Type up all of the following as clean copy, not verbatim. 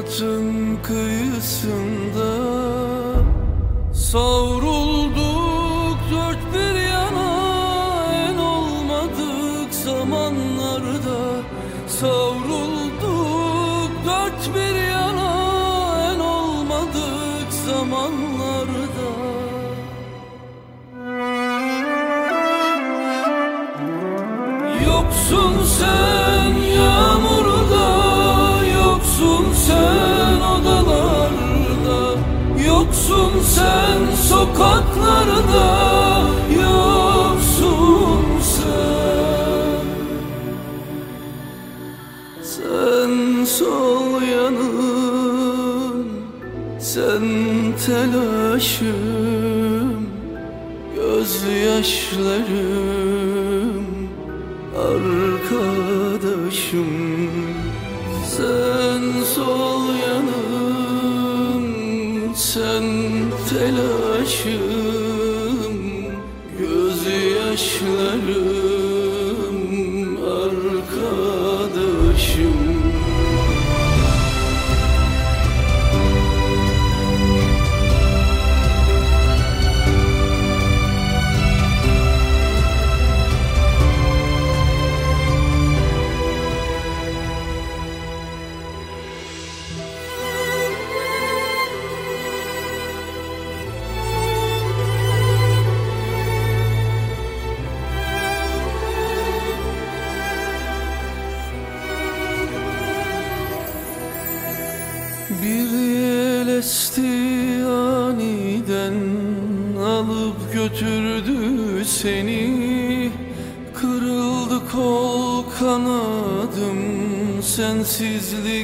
bahtın kıyısında savrulduk dört bir yana, en olmadık zamanlarda savrulduk dört bir yana, en olmadık zamanlarda. Yoksun sen yağmurda, yoksun sen odalarda, yoksun sen sokaklarda, yoksun sen. Sen sol yanım, sen telaşım, gözyaşlarım, arkadaşım. Sen sol yanım, sen telaşım, gözyaşlarım, arkadaşım. Bir yel esti aniden, alıp götürdü seni. Kırıldı kol kanadım, sensizlik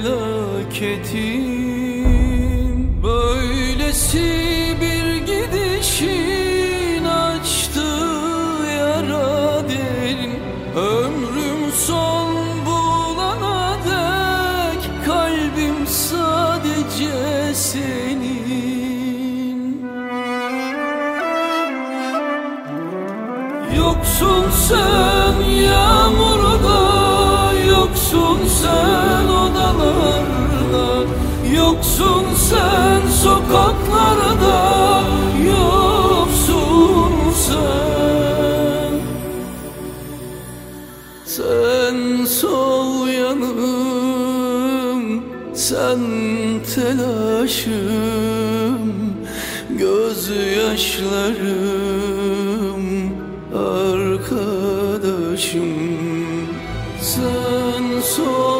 felaketim. Böylesi bir gidişin açtı yara derin. Ömrüm son bulana dek kalbim sadece senin. Yoksun sen yağmurda, yoksun sen odalarda, yoksun sen sokaklarda, yoksun sen. Sen sol yanım, sen telaşım, gözyaşlarım, arkadaşım. Sen sol